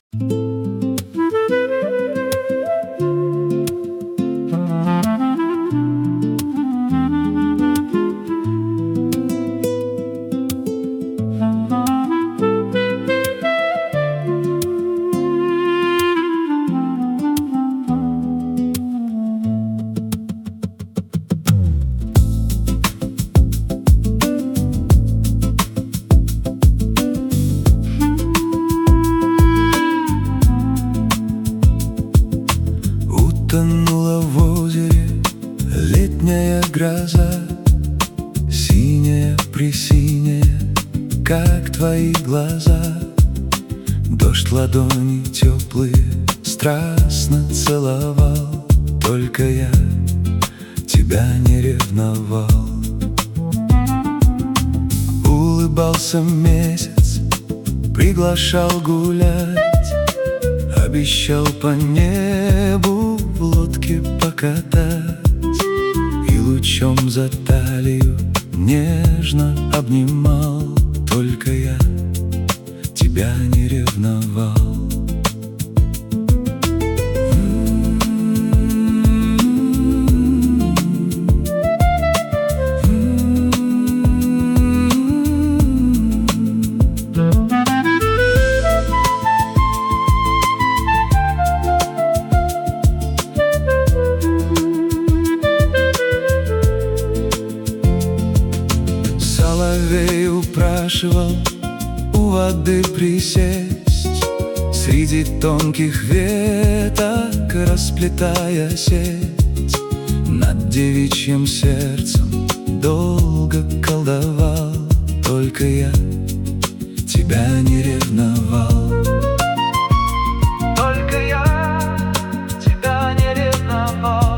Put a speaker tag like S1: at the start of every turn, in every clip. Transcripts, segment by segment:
S1: Утонула в озере летняя гроза, синяя-пресиняя, как твои глаза. Дождь ладони теплые страстно целовал, только я тебя не ревновал. Улыбался месяц, приглашал гулять, обещал по небу в лодке покатать и лучом за талию нежно обнимал, только я тебя не ревновал. Соловей упрашивал у воды присесть, среди тонких веток расплетая сеть. Над девичьим сердцем долго колдовал, только я тебя не ревновал. Только я тебя не ревновал.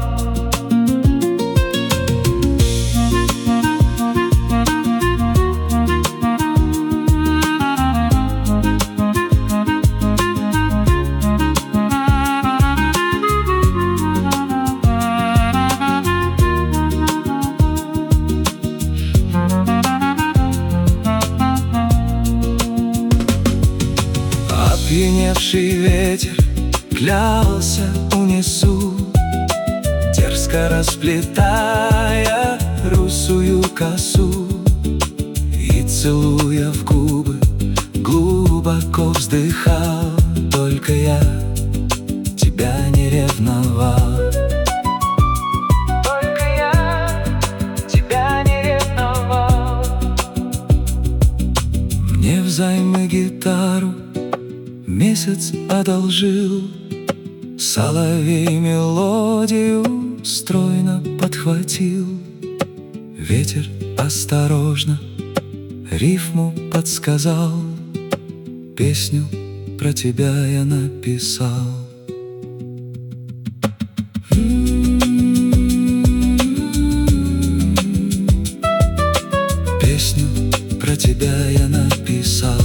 S1: Опьяневший ветер клялся унесу, дерзко расплетая русую косу, и, целуя в губы, глубоко вздыхал, только я тебя не ревновал. Только я тебя не ревновал. Мне взаймы гитару месяц одолжил, соловей мелодию стройно подхватил. Ветер осторожно рифму подсказал, песню про тебя я написал. Песню про тебя я написал.